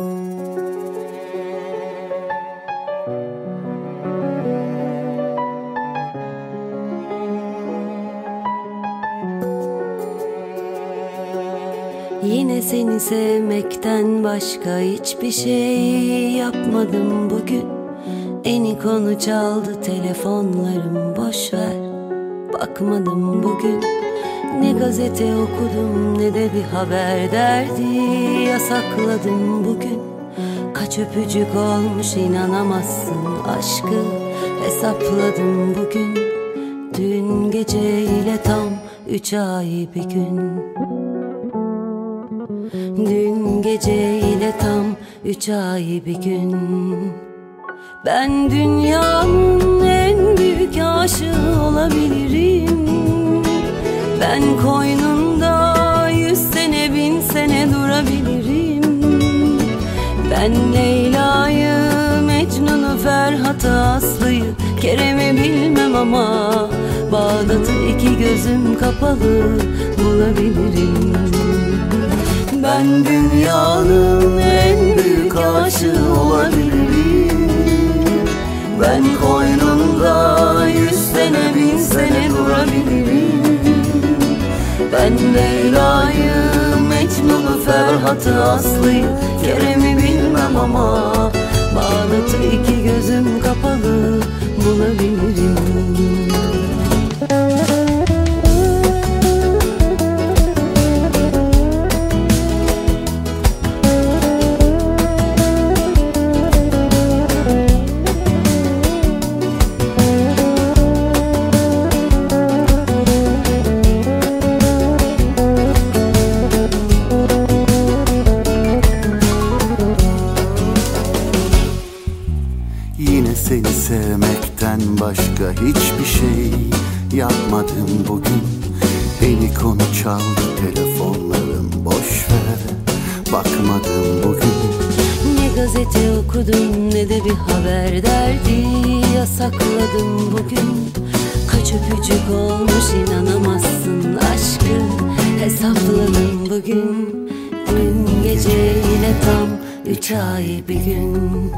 Yine seni sevmekten başka hiçbir şey yapmadım bugün. Eni konu çaldı telefonlarım, boşver, bakmadım bugün. Ne gazete okudum ne de bir haber derdi yasakladım bugün. Kaç öpücük olmuş inanamazsın, aşkı hesapladım bugün. Dün geceyle tam 3 ay bir gün. Dün geceyle tam 3 ay bir gün. Ben dünyanın en büyük aşığı olabilirim. Ben koynunda 100 sene 1000 sene durabilirim. Ben Leyla'yı, Mecnun'u, Ferhat'ı, Aslı'yı, Kerem'i bilmem ama Bağdat'ı iki gözüm kapalı bulabilirim. Ben dünyanın en büyük aşığı olabilirim. Ben koynunda 100 sene 1000 sene durabilirim. Ben Leyla'yı, Mecnun'u, Ferhat'ı, Aslı'yı, Kerem'i bilmem ama Bağdat'ı iki gözüm kapalı bulabilirim. Yine seni sevmekten başka hiçbir şey yapmadım bugün. Eni konu çaldı telefonlarım, boşver, bakmadım bugün. Ne gazete okudum ne de bir haber derdi yasakladım bugün. Kaç öpücük olmuş inanamazsın, aşkı hesapladım bugün. Dün geceyle tam 3 ay bir gün.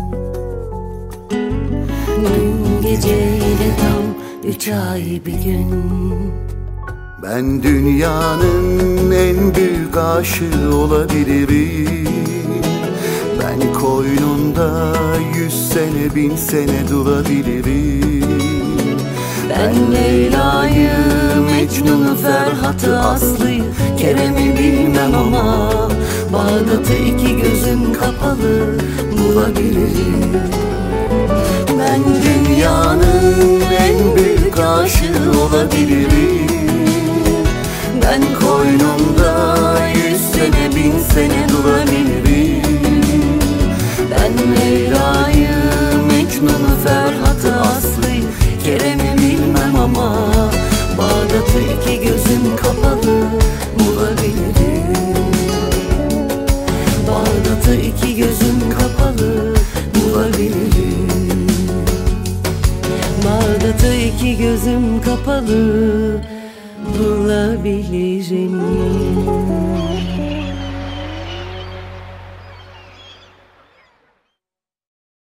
Dün geceyle tam 3 ay bir gün. Ben dünyanın en büyük aşığı olabilirim. Ben koynunda 100 sene 1000 sene durabilirim. Ben Leyla'yı, Mecnun'u, Ferhat'ı, Aslı'yı, Kerem'i bilmem ama Bağdat'ı iki gözüm kapalı bulabilirim. Ben dünyanın en büyük aşığı olabilirim. Ben koynumda 100 sene 1000 sene durabilirim. Ben Leyla'yı, Mecnun'u, Ferhat'ı, Aslı'yı, Kerem'i bilmem ama Bağdat'ı iki gözüm kapalı bulabilirim. Bağdat'ı iki gözüm kapalı bulabilirim. Bağdat'ı iki gözüm kapalı